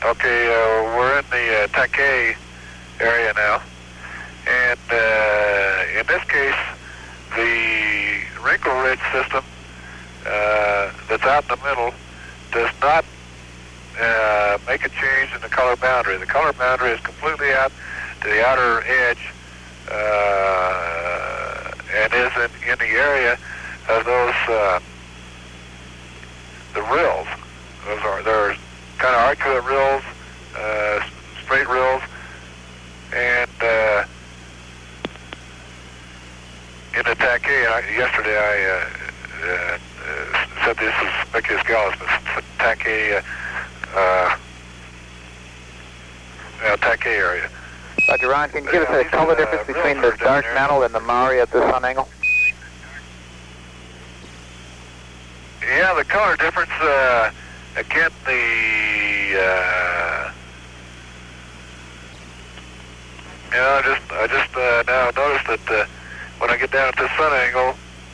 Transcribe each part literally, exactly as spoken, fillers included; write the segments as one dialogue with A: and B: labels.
A: Okay, uh, we're in the uh, Takei area now, and uh, in this case, the wrinkle ridge system uh, that's out in the middle does not uh, make a change in the color boundary. The color boundary is completely out to the outer edge uh, and is in, in the area of those uh, the rills. Those are they're kind of arcuate rills, uh, straight rills, and uh, in the Takei, I, yesterday I uh, uh, uh, said this is Spicaeus gallus, but it's the Takei, uh, uh, uh, Takei area.
B: Doctor Ron, can you give us a color difference between the dark mantle and the Maori at this sun angle?
A: Yeah, the color difference, uh, again, the, uh, you know, I just, I just uh, now noticed that uh, when I get down at this sun angle,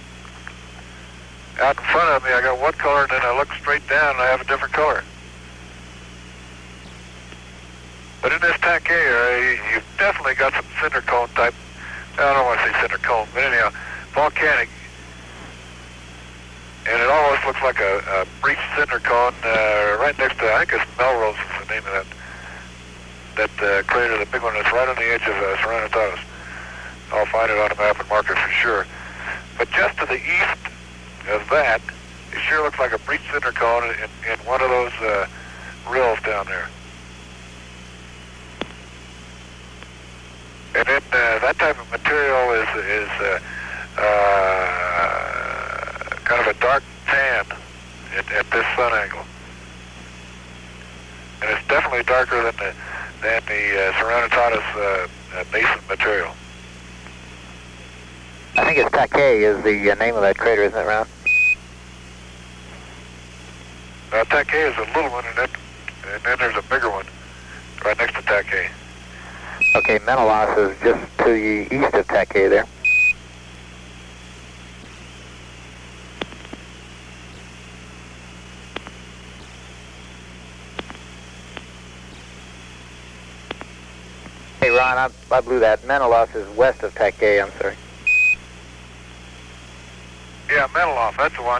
A: out in front of me, I got one color, and then I look straight down, and I have a different color. But in this Takei area, you've definitely got some cinder cone type, I don't want to say cinder cone, but anyhow, volcanic. And it almost looks like a, a breached cinder cone uh, right next to, I think it's Melrose is the name of that that uh, crater, the big one that's right on the edge of uh, Serenitatis. I'll find it on a map and mark it for sure. But just to the east of that, it sure looks like a breached cinder cone in, in one of those uh, rills down there. And then uh, that type of material is, is uh, uh, kind of a dark tan at, at this sun angle. And it's definitely darker than the, than the uh, Serenitatis uh, uh, basin material.
B: I think it's Takei is the uh, name of that crater, isn't it, Ron?
A: Uh, Takei is a little one, and then, and then there's a bigger one right next to Takei.
B: Okay, Menelaus is just to the east of Takei there. Hey, Ron, I, I blew that. Menelaus is west of Takei, I'm sorry.
A: Yeah, Menelaus, that's the one.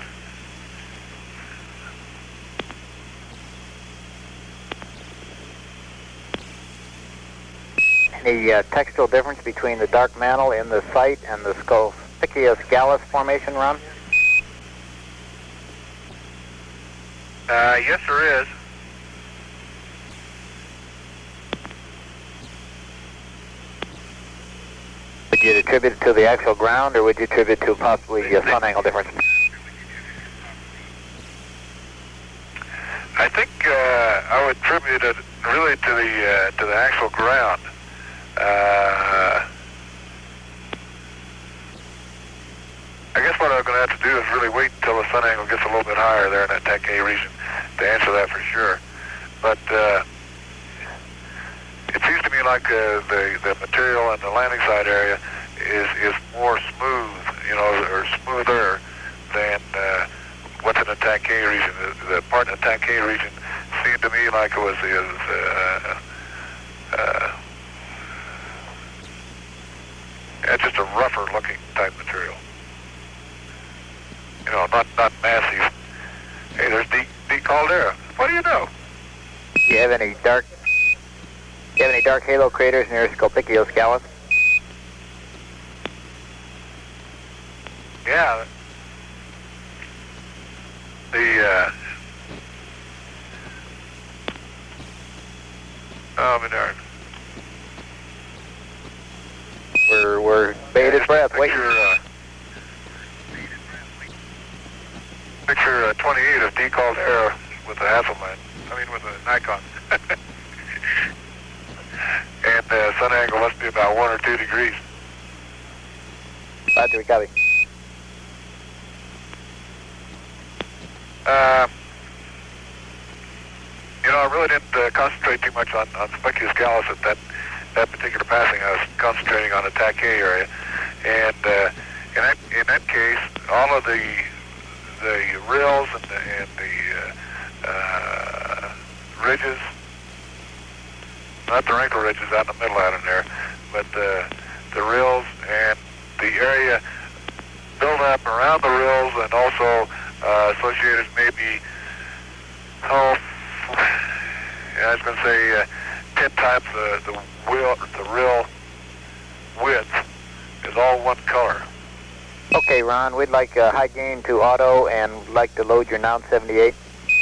B: Any uh, textural difference between the dark mantle in the site and the Spicaeus gallus formation, Ron?
A: Uh, yes, there is.
B: Would you attribute it to the actual ground, or would you attribute it to possibly a sun angle difference?
A: I think uh, I would attribute it really to the uh, to the actual ground. Uh, I guess what I'm going to have to do is really wait until the sun angle gets a little bit higher there in that Takei region to answer that for sure. But uh, it seems to me like uh, the the material in the landing site area is is more smooth, you know, or smoother than uh, what's in the Takei region. The, the part in the Takei region seemed to me like it was is. Uh, uh, Yeah, just a rougher looking type material. You know, not not massive. Hey, there's D, D Caldera. What do you know?
B: Do you have any dark do you have any dark halo craters near Spicaeus gallus?
A: Yeah. The uh oh my darn.
B: We're, we're bated breath, waiting.
A: Picture, uh, picture uh, twenty-eight of D Caldera with the Hasselblad. I mean, with the Nikon. And the uh, sun angle must be about one or two degrees.
B: Roger, we copy.
A: Uh, you know, I really didn't uh, concentrate too much on, on Spicaeus gallus at that that particular passing. I was concentrating on the Takei area, and uh, in that in that case, all of the the rills and the, and the uh, uh, ridges not the wrinkle ridges out in the middle out in there, but uh, the rills and the area built up around the rills, and also uh, associated maybe, oh, yeah, I was going to say uh, ten times the, the, wheel, the rill width is all one color.
B: Okay, Ron, we'd like uh, high gain to auto and like to load your Noun seventy-eight.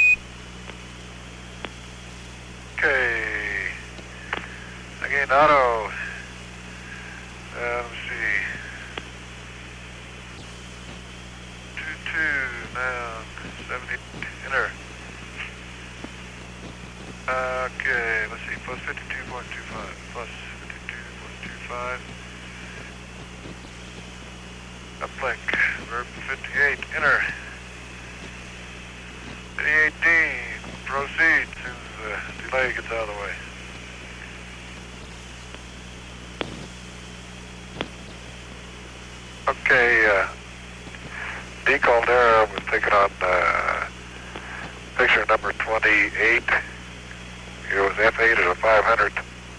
A: Okay. Again, auto. Uh, let's see. two two, now, seventy, enter. Okay, let's see, plus fifty-two point two five, plus fifty-two point two five. Uplink, verb fifty-eight, enter. fifty-eight D, proceed as soon as the delay gets out of the way. Okay, uh, D Caldera was taken on uh, picture number twenty-eight. It was F eight at a five hundred.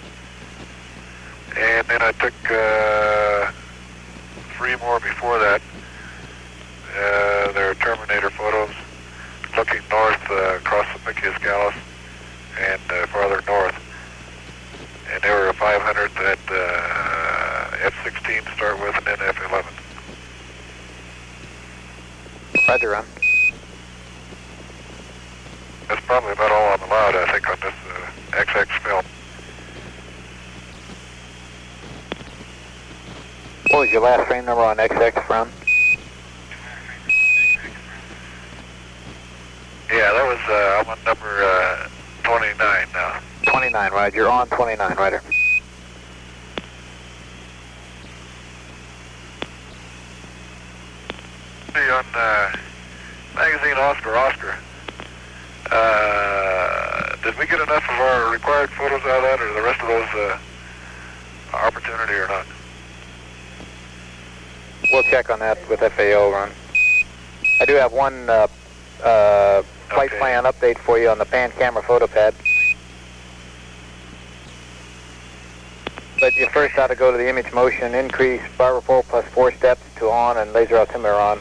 A: And then I took uh, three more before that. Uh, they're Terminator photos looking north uh, across the Picius Gallus and uh, farther north. And they were a five hundred that uh, F sixteen to start with and then F eleven.
B: Roger, Ron.
A: That's probably about all I'm allowed, I think, on this uh, X X film.
B: What was your last frame number on X X, Ron?
A: Yeah, that was, uh, I'm on number uh, twenty-nine now.
B: twenty-nine, Roger. You're on twenty-nine, Roger.
A: See, on uh, magazine Oscar Oscar, uh, did we get enough of our required photos out of that, or the rest of those uh, opportunity or not?
B: We'll check on that with F A O, Ron. I do have one uh, uh, flight
A: Okay.
B: plan update for you on the pan camera photo pad. But you first ought to go to the image motion, increase bar repole plus four steps to on and laser altimeter on.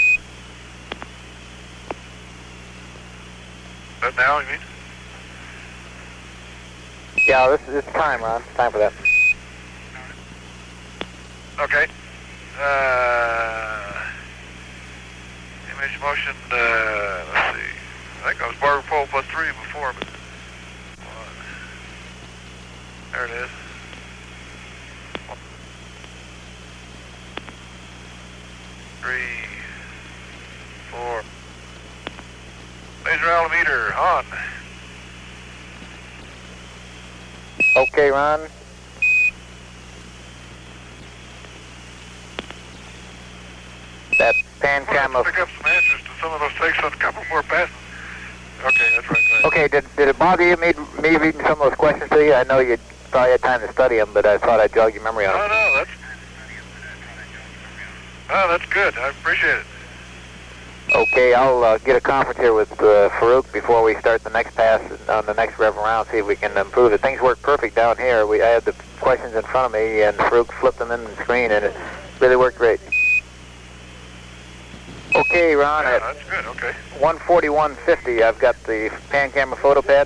A: That now, you mean?
B: Yeah, this is it's time, Ron. It's time for that.
A: Okay. Uh, image motion, uh, let's see. I think I was bar pole plus three before, but one. There it is. One, three, four. Laser altimeter on.
B: Okay, Ron. That pan
A: We'll have
B: camera.
A: to pick up some answers to some of those takes on a couple more passes. Okay, that's right. Go ahead.
B: Okay, did, did it bother you me, me reading some of those questions to you? I know you probably had time to study them, but I thought I'd jog your memory on
A: No,
B: them.
A: no, that's, no, that's good. I appreciate it.
B: Okay, I'll uh, get a conference here with uh, Farouk before we start the next pass on the next rev round, see if we can improve it. Things work perfect down here. We I had the questions in front of me, and Farouk flipped them in the screen, and it really worked great. Okay, Ron,
A: Yeah,
B: at
A: that's good. Okay.
B: one forty-one fifty, I've got the pan camera photo pad.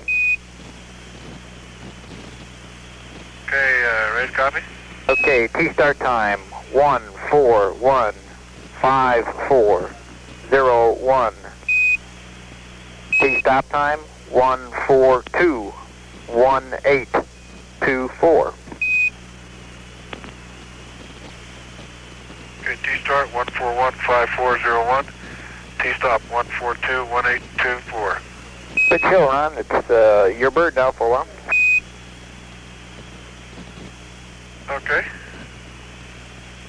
A: Okay, uh, ready to copy?
B: Okay, T-start time, one four one five four zero one. T-stop time, one four two one eight two four.
A: Okay, T-start one four one five four zero one. T-stop one four two one eight two four.
B: Good show, Ron. It's uh, your bird now for a while.
A: Okay.